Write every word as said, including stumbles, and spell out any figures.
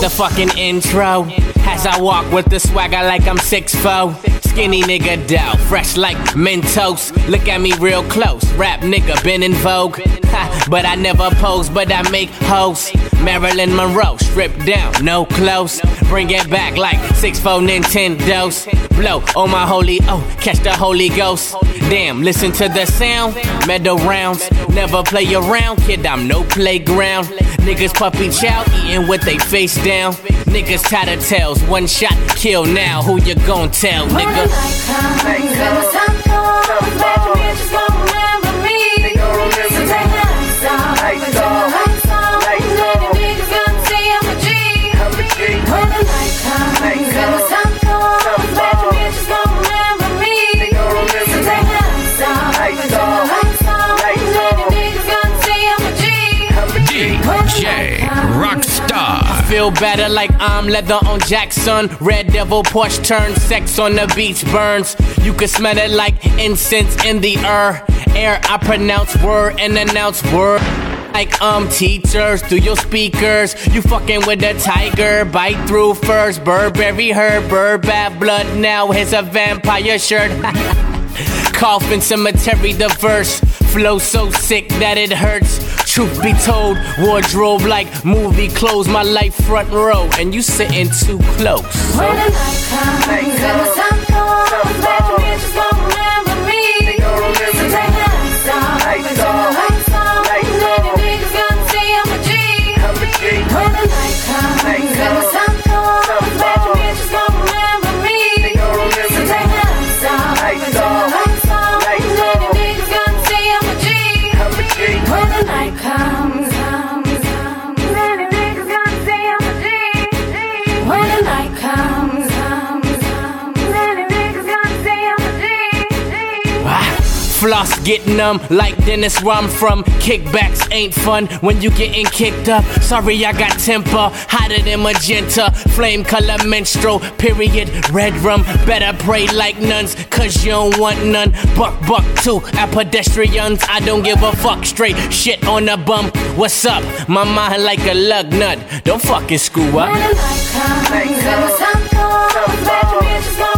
the fucking intro. As I walk with the swagger like I'm six foot. Skinny nigga dough, fresh like Mentos. Look at me real close, rap nigga been in vogue. Ha, but I never pose, but I make hoes. Marilyn Monroe, stripped down, no clothes. Bring it back like six four Nintendos. Blow on my holy, oh, catch the Holy Ghost. Damn, listen to the sound, medal rounds. Never play around, kid, I'm no playground. Niggas puppy chow, eating with they face down. Niggas tattletales, one shot, kill now. Who you gon' tell, nigga? When the night comes and the sun comes, let the bitches gon' remember me. So take the lights off, turn the lights on, let the niggas gonna see I'm a G. When the night comes and the sun comes, let the bitches gon' remember me. So take the lights off, turn the lights on, let the niggas gonna see I'm a G. D J Rockstar. Feel better like I'm leather on Jackson. Red Devil Porsche turn, sex on the beach burns. You can smell it like incense in the air. Air, I pronounce word and announce word. Like um teachers through your speakers. You fucking with a tiger, bite through first. Burberry herb, bird bad blood. Now here's a vampire shirt. Coffin cemetery, the verse. Flow so sick that it hurts. Truth be told, wardrobe like movie clothes. My life front row, and you sitting too close. When the night comes and the sun comes, let the bitches gon' remember me. So take the lights off, turn the lights on, let the niggas gonna see I'm a G. When the night comes and the sun comes, let the bitches gon' remember me. So take the lights off, turn the lights on, let the niggas gonna see I'm a G. When the night comes, comes, comes, let the niggas gonna see I'm a G. When the night comes, comes, comes, let the niggas gonna see I'm a G. Ah, floss getting numb like Dennis where I'm from. Kickbacks ain't fun when you getting kicked up. Sorry, I got temper, hotter than magenta. Flame color menstrual, period, red rum. Better pray like nuns, cause you don't want none. Buck, buck, too, at pedestrians. I don't give a fuck, straight shit on the bump. What's up? My mind like a lug nut. Don't fucking screw up. When the night comes and the sun comes, let the bitches go